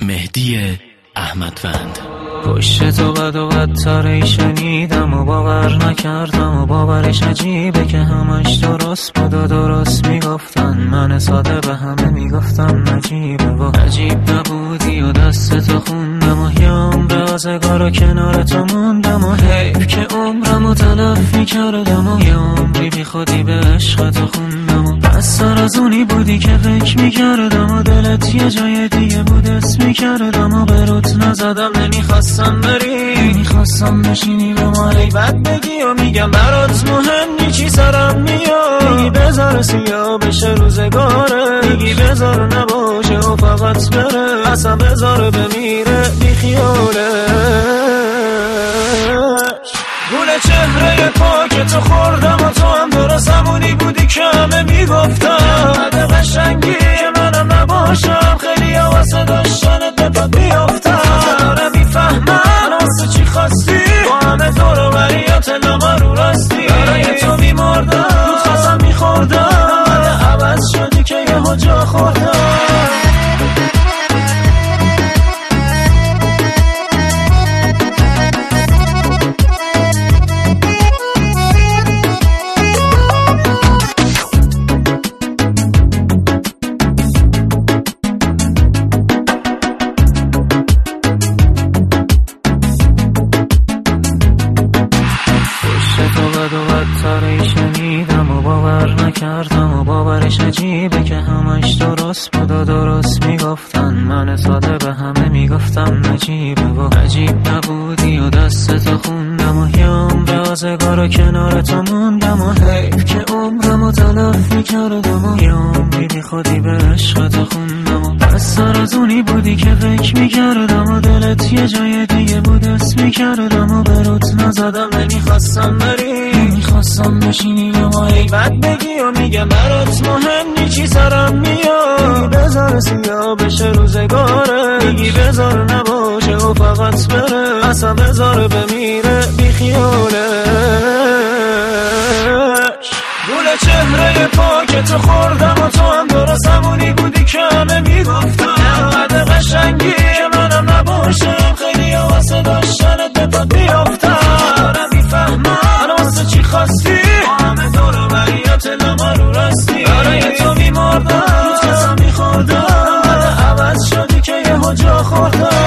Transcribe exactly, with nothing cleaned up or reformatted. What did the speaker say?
مهدی احمدوند. پشت تو بد و بدتری شنیدم و باور نکردم و باورش عجیبه که همش درست بود و درست میگفتن. من ساده به همه میگفتم نجیبه و عجیب نبودی و دست تو خوندم و یه عمر آزگار و کنار تو موندم و حیف که عمرم و تلف میکردم و یه عمری بی خودی به عشق تو خوندم و بستر از اونی بودی که فکر میکردم و دلت یه جای دیگه بود اسم میکردم و به روت نزدم نمیخواستم بری، نمیخواستم بشینی به ما بد بگی و میگم برات مهم چی سرم میاد. میگی بذار سیاه بشه روزگاره، میگی بذار نباشه و فقط بره، اصلا بذار بمیره بی خیاله. گل چهره پاک تو خوردم و تو هم درست همونی بودی که همه میگفتم. بعد قشنگی منم نباشم خیلی واسه داشتنت به پا بیافتم. دارم میفهمم واسه چی خواستی با همه دور و بریات لما رو راستی. برای تو میمردم تو خواستم میخوردم، بعد عوض شدی که یه جا خوردم. شنیدم و باور نکردم و باورش عجیبه که همش درست بود و درست میگفتن. من ساده به همه میگفتم نجیبه و عجیب نبودی و دست تو خوندم و یه عمر آزگار و کنار تو موندم و حیف که عمرم و تلف میکردم و یه عمری بی خودی به عشق تو خوندم و بستر از اونی بودی که فکر میکردم و دلت یه جای دیگه بود اسم میکردم و به روت نزدم نمیخواستم بری، نمیخواستم بشینی به ما بد بگی و میگم برات مهم چی سرم میاد. بذار سیاه بشه روزگاره، میگی بذار نباشه و فقط بره، اصلا بذار بمیره بی خیاله. گل چهره پاک تو خوردم و تو هم درست همونی بودی که همه میگفتم. بعد قشنگی که منم نباشم خیلی واسه داشتنت به پا بیافتم. دارم میفهمم واسه چی خواستی با همه دور و بریات لما رو راستی. برای تو میمردم تو خواستم میخوردم، بعد عوض شدی که یه جا خوردم.